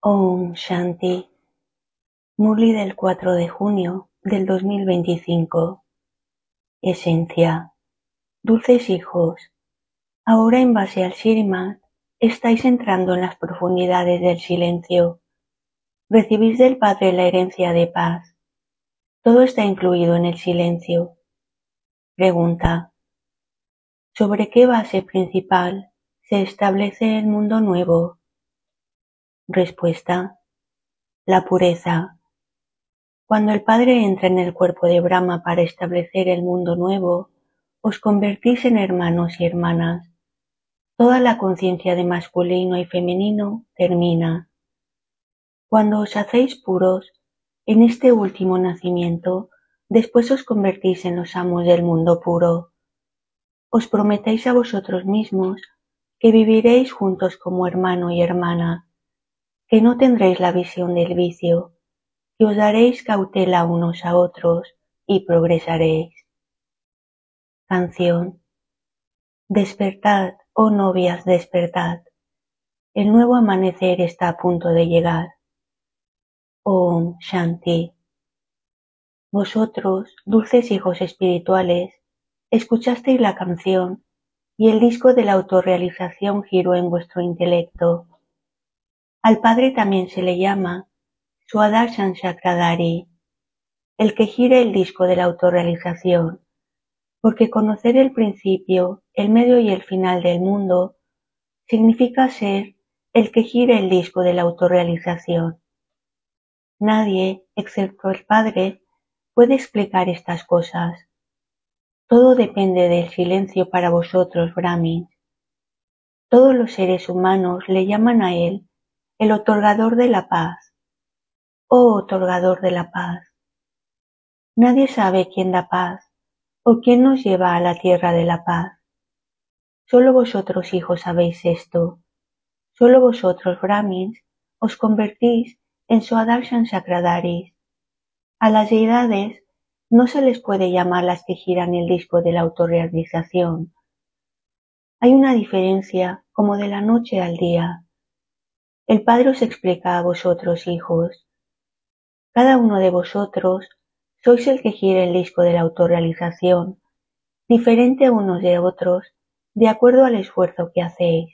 Om Shanti, Murli del 4 de junio del 2025. Esencia. Dulces hijos, ahora en base al Srimad estáis entrando en las profundidades del silencio. Recibís del Padre la herencia de paz. Todo está incluido en el silencio. Pregunta. ¿Sobre qué base principal se establece el mundo nuevo? Respuesta. La pureza. Cuando el Padre entra en el cuerpo de Brahma para establecer el mundo nuevo, os convertís en hermanos y hermanas. Toda la conciencia de masculino y femenino termina. Cuando os hacéis puros, en este último nacimiento, después os convertís en los amos del mundo puro. Os prometéis a vosotros mismos que viviréis juntos como hermano y hermana, que no tendréis la visión del vicio, que os daréis cautela unos a otros y progresaréis. Canción. Despertad, oh novias, despertad. El nuevo amanecer está a punto de llegar. Om Shanti. Vosotros, dulces hijos espirituales, escuchasteis la canción y el disco de la autorrealización giró en vuestro intelecto. Al Padre también se le llama Swadarsan Chakradari, el que gira el disco de la autorrealización, porque conocer el principio, el medio y el final del mundo significa ser el que gira el disco de la autorrealización. Nadie, excepto el Padre, puede explicar estas cosas. Todo depende del silencio para vosotros, Brahmins. Todos los seres humanos le llaman a él el otorgador de la paz. Oh otorgador de la paz. Nadie sabe quién da paz o quién nos lleva a la tierra de la paz. Solo vosotros, hijos, sabéis esto. Solo vosotros, Brahmins, os convertís en Swadarsan Chakradaris. A las deidades no se les puede llamar las que giran el disco de la autorrealización. Hay una diferencia como de la noche al día. El Padre os explica a vosotros, hijos. Cada uno de vosotros sois el que gira el disco de la autorrealización, diferente unos de otros, de acuerdo al esfuerzo que hacéis.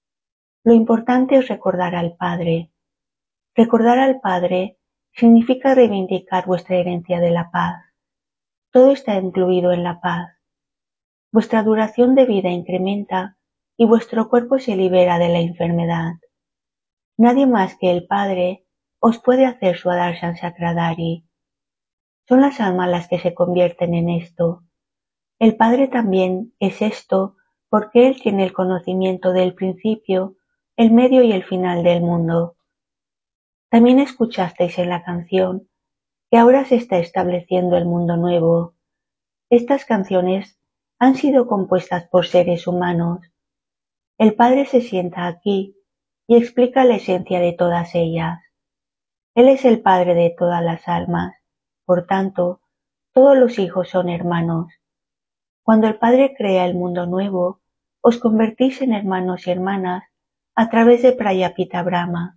Lo importante es recordar al Padre. Recordar al Padre significa reivindicar vuestra herencia de la paz. Todo está incluido en la paz. Vuestra duración de vida incrementa y vuestro cuerpo se libera de la enfermedad. Nadie más que el Padre os puede hacer Swadarsan Chakradari. Son las almas las que se convierten en esto. El Padre también es esto porque Él tiene el conocimiento del principio, el medio y el final del mundo. También escuchasteis en la canción que ahora se está estableciendo el mundo nuevo. Estas canciones han sido compuestas por seres humanos. El Padre se sienta aquí y explica la esencia de todas ellas. Él es el Padre de todas las almas, por tanto, todos los hijos son hermanos. Cuando el Padre crea el mundo nuevo, os convertís en hermanos y hermanas a través de Prayapita Brahma.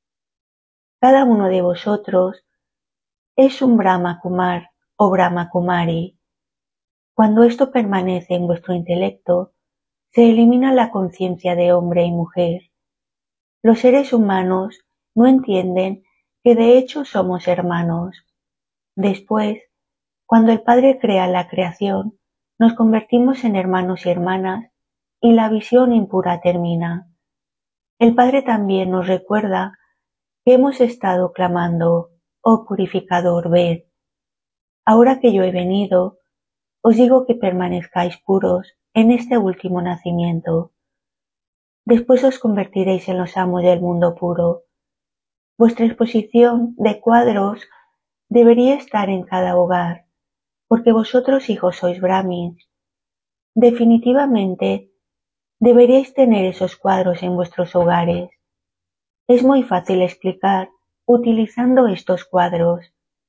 Cada uno de vosotros es un Brahma Kumar o Brahma Kumari. Cuando esto permanece en vuestro intelecto, se elimina la conciencia de hombre y mujer. Los seres humanos no entienden que de hecho somos hermanos. Después, cuando el Padre crea la creación, nos convertimos en hermanos y hermanas y la visión impura termina. El Padre también nos recuerda que hemos estado clamando, oh purificador, ved. Ahora que yo he venido, os digo que permanezcáis puros en este último nacimiento. Después os convertiréis en los amos del mundo puro. Vuestra exposición de cuadros debería estar en cada hogar, porque vosotros, hijos, sois brahmins. Definitivamente, deberíais tener esos cuadros en vuestros hogares. Es muy fácil explicar utilizando estos cuadros.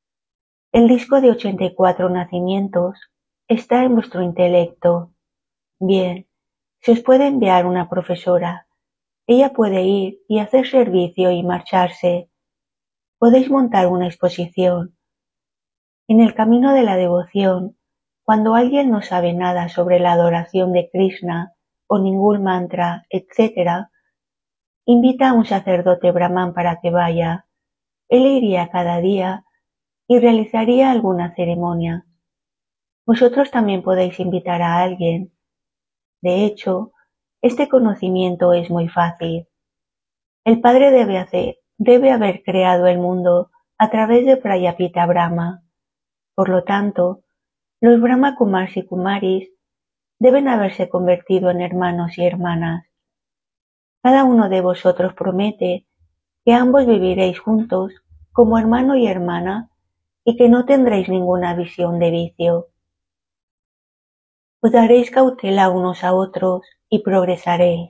El disco de 84 nacimientos está en vuestro intelecto. Bien, se os puede enviar una profesora Ella puede ir y hacer servicio y marcharse. Podéis montar una exposición. En el camino de la devoción, cuando alguien no sabe nada sobre la adoración de Krishna o ningún mantra, etc., invita a un sacerdote brahman para que vaya. Él iría cada día y realizaría alguna ceremonia. Vosotros también podéis invitar a alguien. De hecho, este conocimiento es muy fácil. El Padre debe haber creado el mundo a través de Prayapita Brahma. Por lo tanto, los Brahma Kumars y Kumaris deben haberse convertido en hermanos y hermanas. Cada uno de vosotros promete que ambos viviréis juntos como hermano y hermana y que no tendréis ninguna visión de vicio. Os daréis cautela unos a otros y progresaréis.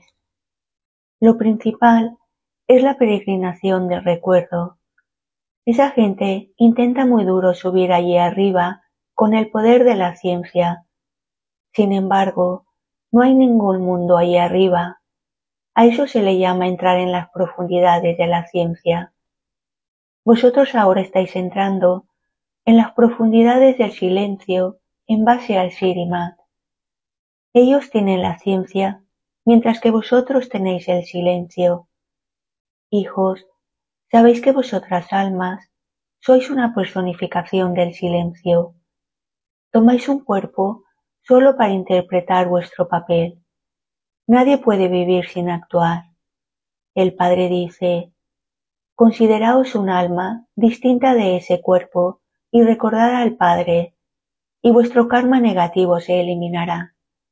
Lo principal es la peregrinación del recuerdo. Esa gente intenta muy duro subir allí arriba con el poder de la ciencia. Sin embargo, no hay ningún mundo allí arriba. A eso se le llama entrar en las profundidades de la ciencia. Vosotros ahora estáis entrando en las profundidades del silencio en base al Srimad. Ellos tienen la ciencia, mientras que vosotros tenéis el silencio. Hijos, sabéis que vosotras almas sois una personificación del silencio. Tomáis un cuerpo solo para interpretar vuestro papel. Nadie puede vivir sin actuar. El Padre dice, consideraos un alma distinta de ese cuerpo y recordad al Padre, y vuestro karma negativo se eliminará.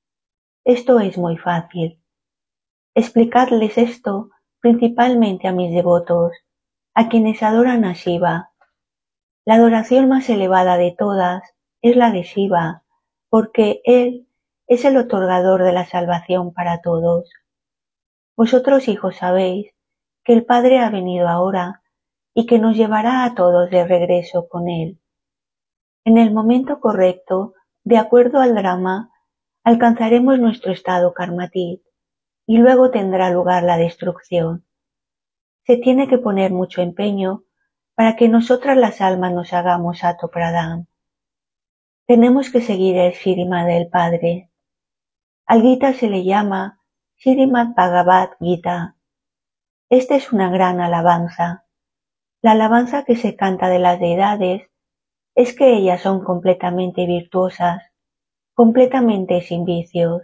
Esto es muy fácil. Explicadles esto principalmente a mis devotos, a quienes adoran a Shiva. La adoración más elevada de todas es la de Shiva, porque Él es el otorgador de la salvación para todos. Vosotros, hijos, sabéis que el Padre ha venido ahora y que nos llevará a todos de regreso con Él. En el momento correcto, de acuerdo al drama, alcanzaremos nuestro estado karmatit y luego tendrá lugar la destrucción. Se tiene que poner mucho empeño para que nosotras las almas nos hagamos Sato Pradhan. Tenemos que seguir el Srimad del Padre. Al Gita se le llama Srimad Bhagavad Gita. Esta es una gran alabanza. La alabanza que se canta de las deidades es que ellas son completamente virtuosas, completamente sin vicios.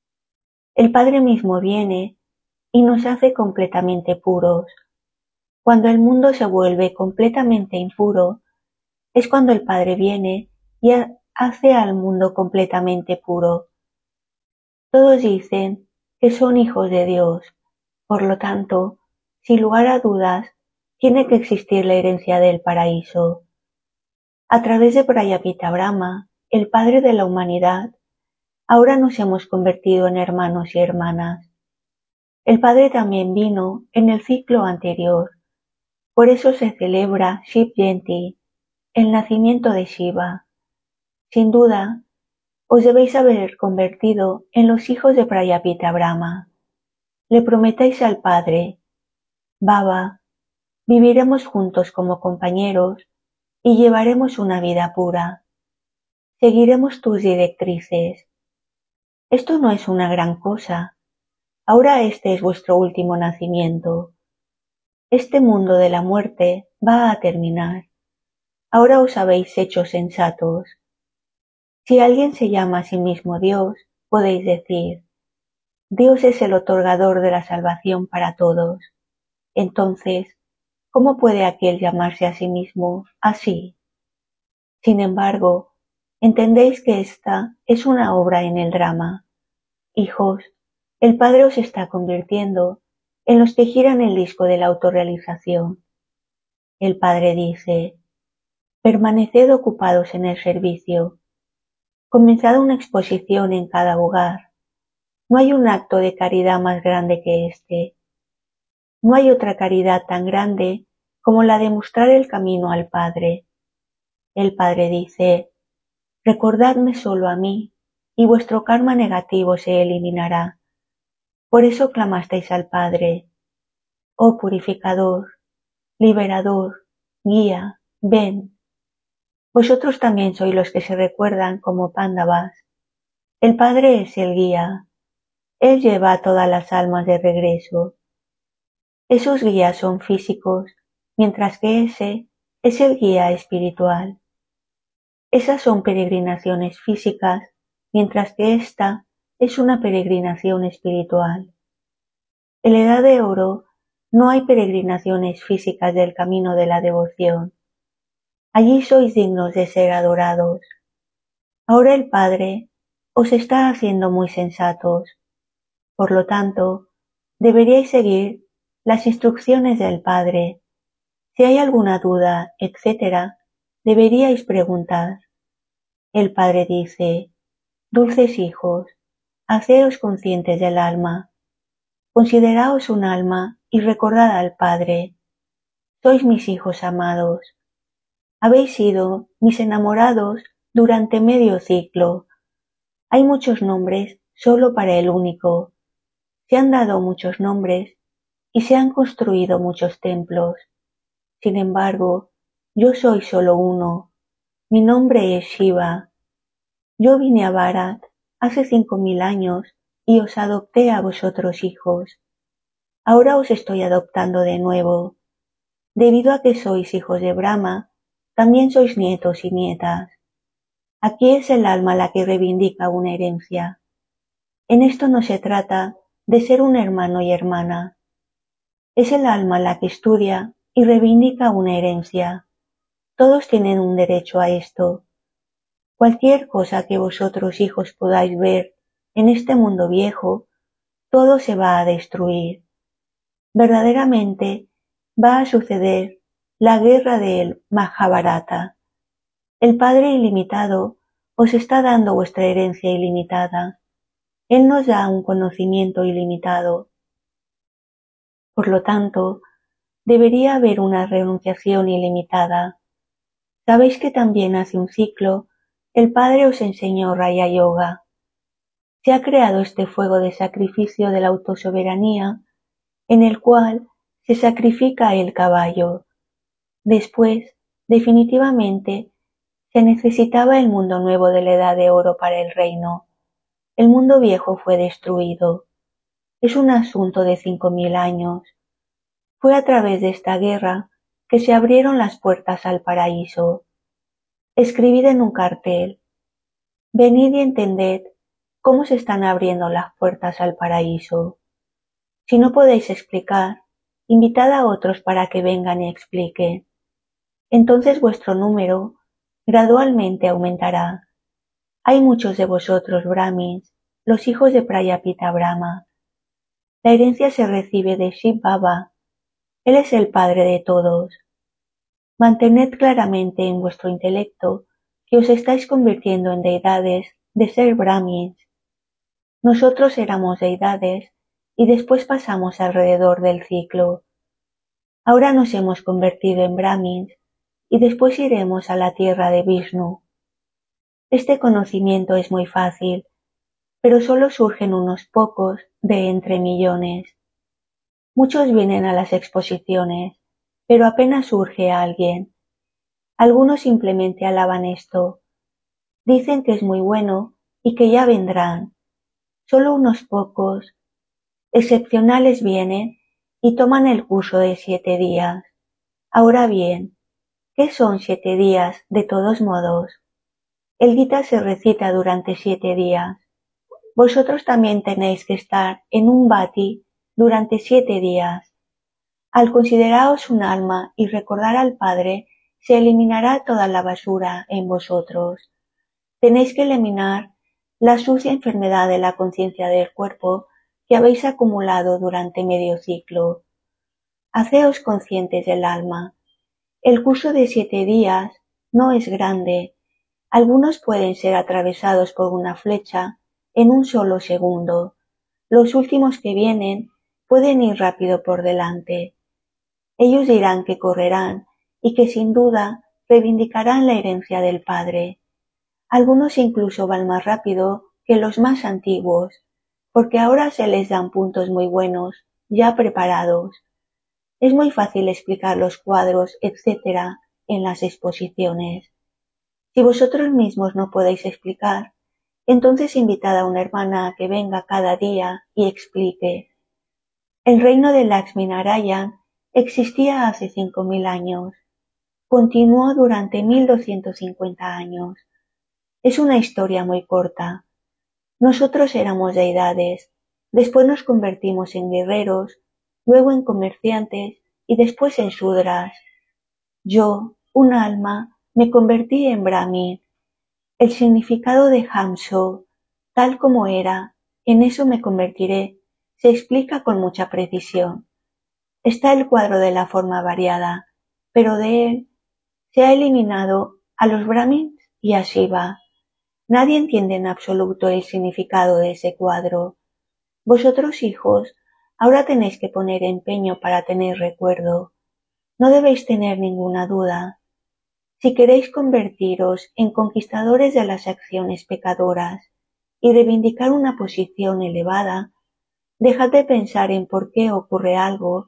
El Padre mismo viene y nos hace completamente puros. Cuando el mundo se vuelve completamente impuro, es cuando el Padre viene y hace al mundo completamente puro. Todos dicen que son hijos de Dios, por lo tanto, sin lugar a dudas, tiene que existir la herencia del paraíso. A través de Prayapita Brahma, el Padre de la humanidad, ahora nos hemos convertido en hermanos y hermanas. El Padre también vino en el ciclo anterior, por eso se celebra Shiv Jayanti, el nacimiento de Shiva. Sin duda, os debéis haber convertido en los hijos de Prayapita Brahma. Le prometéis al Padre, Baba, viviremos juntos como compañeros y llevaremos una vida pura. Seguiremos tus directrices. Esto no es una gran cosa. Ahora este es vuestro último nacimiento. Este mundo de la muerte va a terminar. Ahora os habéis hecho sensatos. Si alguien se llama a sí mismo Dios, podéis decir, Dios es el otorgador de la salvación para todos. Entonces, ¿cómo puede aquel llamarse a sí mismo así? Sin embargo, entendéis que esta es una obra en el drama. Hijos, el Padre os está convirtiendo en los que giran el disco de la autorrealización. El Padre dice, permaneced ocupados en el servicio. Comenzad una exposición en cada hogar. No hay un acto de caridad más grande que este. No hay otra caridad tan grande como la de mostrar el camino al Padre. El Padre dice, recordadme solo a mí, y vuestro karma negativo se eliminará. Por eso clamasteis al Padre, oh purificador, liberador, guía, ven. Vosotros también sois los que se recuerdan como Pándavas. El Padre es el guía. Él lleva a todas las almas de regreso. Esos guías son físicos, mientras que ese es el guía espiritual. Esas son peregrinaciones físicas, mientras que esta es una peregrinación espiritual. En la Edad de Oro no hay peregrinaciones físicas del camino de la devoción. Allí sois dignos de ser adorados. Ahora el Padre os está haciendo muy sensatos. Por lo tanto, deberíais seguir las instrucciones del Padre. Si hay alguna duda, etc., deberíais preguntar. El Padre dice: dulces hijos, haceos conscientes del alma. Consideraos un alma y recordad al Padre. Sois mis hijos amados. Habéis sido mis enamorados durante medio ciclo. Hay muchos nombres solo para el único. Se han dado muchos nombres y se han construido muchos templos. Sin embargo, yo soy solo uno. Mi nombre es Shiva. Yo vine a Bharat hace 5000 años y os adopté a vosotros hijos. Ahora os estoy adoptando de nuevo. Debido a que sois hijos de Brahma, también sois nietos y nietas. Aquí es el alma la que reivindica una herencia. En esto no se trata de ser un hermano y hermana. Es el alma la que estudia y reivindica una herencia. Todos tienen un derecho a esto. Cualquier cosa que vosotros hijos podáis ver en este mundo viejo, todo se va a destruir. Verdaderamente va a suceder la guerra del Mahabharata. El Padre ilimitado os está dando vuestra herencia ilimitada. Él nos da un conocimiento ilimitado. Por lo tanto, debería haber una renunciación ilimitada. Sabéis que también hace un ciclo el Padre os enseñó Raya Yoga. Se ha creado este fuego de sacrificio de la autosoberanía en el cual se sacrifica el caballo. Después, definitivamente, se necesitaba el mundo nuevo de la Edad de Oro para el reino. El mundo viejo fue destruido. Es un asunto de 5000 años. Fue a través de esta guerra que se abrieron las puertas al paraíso. Escribid en un cartel: venid y entended cómo se están abriendo las puertas al paraíso. Si no podéis explicar, invitad a otros para que vengan y expliquen. Entonces vuestro número gradualmente aumentará. Hay muchos de vosotros brahmins, los hijos de Prayapita Brahma. La herencia se recibe de Shiv Baba. Él es el padre de todos. Mantened claramente en vuestro intelecto que os estáis convirtiendo en deidades de ser brahmins. Nosotros éramos deidades y después pasamos alrededor del ciclo. Ahora nos hemos convertido en brahmins y después iremos a la tierra de Vishnu. Este conocimiento es muy fácil, pero solo surgen unos pocos de entre millones. Muchos vienen a las exposiciones, pero apenas surge alguien. Algunos simplemente alaban esto. Dicen que es muy bueno y que ya vendrán. Solo unos pocos excepcionales vienen y toman el curso de 7 días. Ahora bien, ¿qué son 7 días de todos modos? El Gita se recita durante 7 días. Vosotros también tenéis que estar en un bhati durante 7 días. Al consideraros un alma y recordar al Padre, se eliminará toda la basura en vosotros. Tenéis que eliminar la sucia enfermedad de la conciencia del cuerpo que habéis acumulado durante medio ciclo. Haceos conscientes del alma. El curso de 7 días no es grande. Algunos pueden ser atravesados por una flecha en un solo segundo. Los últimos que vienen pueden ir rápido por delante. Ellos dirán que correrán y que sin duda reivindicarán la herencia del Padre. Algunos incluso van más rápido que los más antiguos, porque ahora se les dan puntos muy buenos, ya preparados. Es muy fácil explicar los cuadros, etc., en las exposiciones. Si vosotros mismos no podéis explicar, entonces invitad a una hermana a que venga cada día y explique. El reino de Lakshminarayan existía hace 5000 años. Continuó durante 1250 años. Es una historia muy corta. Nosotros éramos deidades, después nos convertimos en guerreros, luego en comerciantes y después en sudras. Yo, un alma, me convertí en Brahmin. El significado de Hamso, tal como era, en eso me convertiré, se explica con mucha precisión. Está el cuadro de la forma variada, pero de él se ha eliminado a los Brahmins y a Shiva. Nadie entiende en absoluto el significado de ese cuadro. Vosotros, hijos, ahora tenéis que poner empeño para tener recuerdo. No debéis tener ninguna duda. Si queréis convertiros en conquistadores de las acciones pecadoras y reivindicar una posición elevada, dejad de pensar en por qué ocurre algo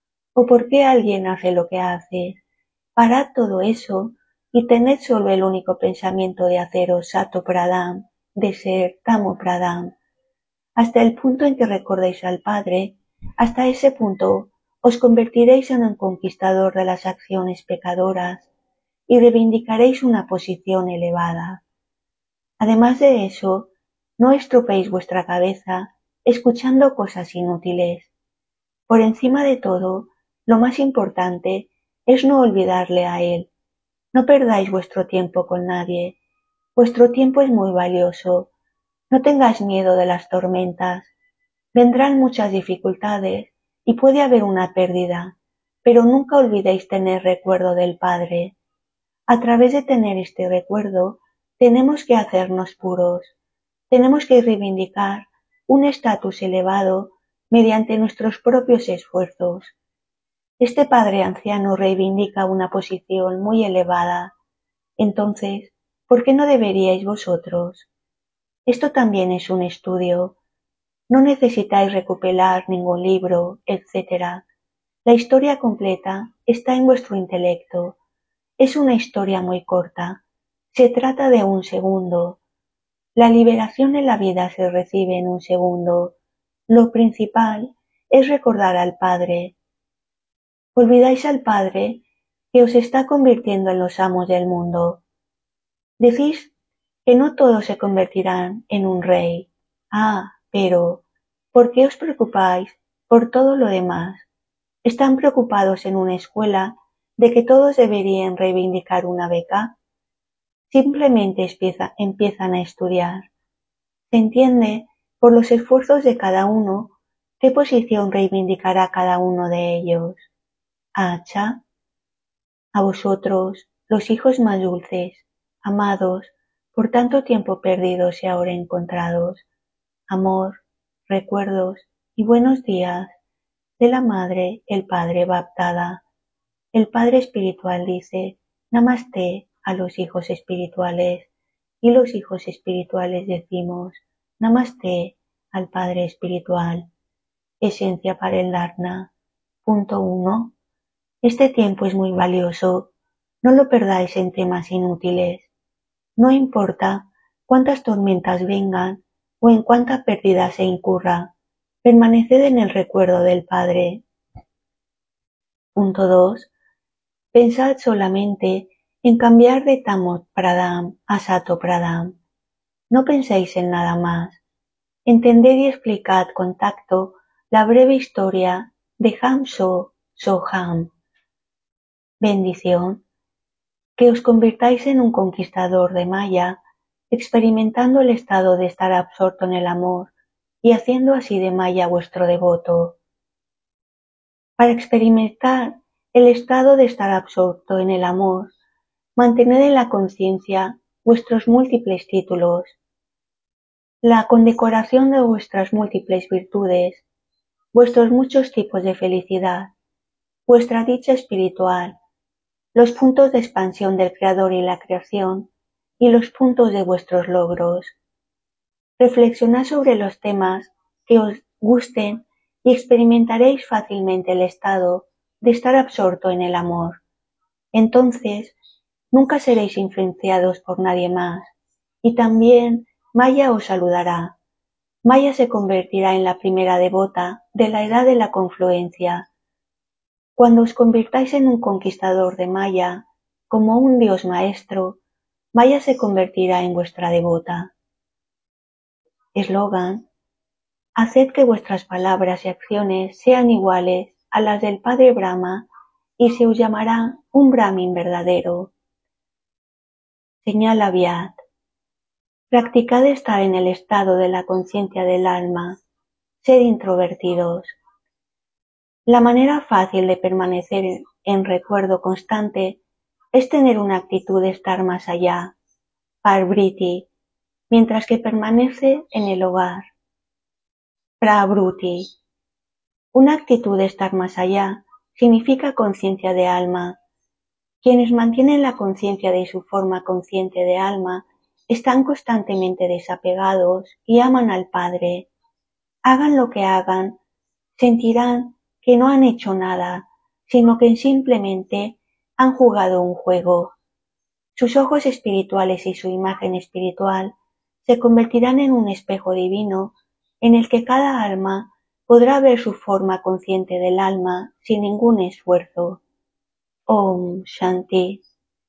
o por qué alguien hace lo que hace. Parad todo eso y tened solo el único pensamiento de haceros Sato Pradhan, de ser Tamo Pradhan. Hasta el punto en que recordéis al Padre, hasta ese punto os convertiréis en un conquistador de las acciones pecadoras y reivindicaréis una posición elevada. Además de eso, no estropeéis vuestra cabeza escuchando cosas inútiles. Por encima de todo, lo más importante es no olvidarle a Él. No perdáis vuestro tiempo con nadie. Vuestro tiempo es muy valioso. No tengáis miedo de las tormentas. Vendrán muchas dificultades y puede haber una pérdida, pero nunca olvidéis tener recuerdo del Padre. A través de tener este recuerdo, tenemos que hacernos puros. Tenemos que reivindicar un estatus elevado mediante nuestros propios esfuerzos. Este padre anciano reivindica una posición muy elevada. Entonces, ¿por qué no deberíais vosotros? Esto también es un estudio. No necesitáis recopilar ningún libro, etc. La historia completa está en vuestro intelecto. Es una historia muy corta. Se trata de un segundo. La liberación en la vida se recibe en un segundo. Lo principal es recordar al Padre. Olvidáis al Padre que os está convirtiendo en los amos del mundo. Decís que no todos se convertirán en un rey. Pero, ¿por qué os preocupáis por todo lo demás? ¿Están preocupados en una escuela de que todos deberían reivindicar una beca? Simplemente empiezan a estudiar. Se entiende por los esfuerzos de cada uno qué posición reivindicará cada uno de ellos. Acha, a vosotros, los hijos más dulces, amados, por tanto tiempo perdidos y ahora encontrados, amor, recuerdos y buenos días de la Madre, el Padre Baptada. El Padre Espiritual dice Namaste a los hijos espirituales y los hijos espirituales decimos Namaste al Padre Espiritual. Esencia para el Dharna. Punto 1. Este tiempo es muy valioso. No lo perdáis en temas inútiles. No importa cuántas tormentas vengan o en cuánta pérdida se incurra. Permaneced en el recuerdo del Padre. Punto 2. Pensad solamente en cambiar de Tamo Pradhan a Sato Pradhan. No penséis en nada más. Entended y explicad con tacto la breve historia de Hamso Soham. Bendición. Que os convirtáis en un conquistador de Maya, experimentando el estado de estar absorto en el amor y haciendo así de Maya vuestro devoto. Para experimentar el estado de estar absorto en el amor, mantened en la conciencia vuestros múltiples títulos, la condecoración de vuestras múltiples virtudes, vuestros muchos tipos de felicidad, vuestra dicha espiritual, los puntos de expansión del Creador y la creación, y los puntos de vuestros logros. Reflexionad sobre los temas que os gusten y experimentaréis fácilmente el estado de estar absorto en el amor. Entonces, nunca seréis influenciados por nadie más. Y también Maya os saludará. Maya se convertirá en la primera devota de la edad de la confluencia. Cuando os convirtáis en un conquistador de Maya, como un dios maestro, Maya se convertirá en vuestra devota. Eslogan: haced que vuestras palabras y acciones sean iguales a las del Padre Brahma y se os llamará un Brahmin verdadero. Señala Vyad: practicad estar en el estado de la conciencia del alma, sed introvertidos. La manera fácil de permanecer en recuerdo constante es tener una actitud de estar más allá, Parvriti, mientras que permanece en el hogar, Pravruti. Una actitud de estar más allá significa conciencia de alma. Quienes mantienen la conciencia de su forma consciente de alma están constantemente desapegados y aman al Padre. Hagan lo que hagan, sentirán que no han hecho nada, sino que simplemente han jugado un juego. Sus ojos espirituales y su imagen espiritual se convertirán en un espejo divino en el que cada alma podrá ver su forma consciente del alma sin ningún esfuerzo. Om Shanti.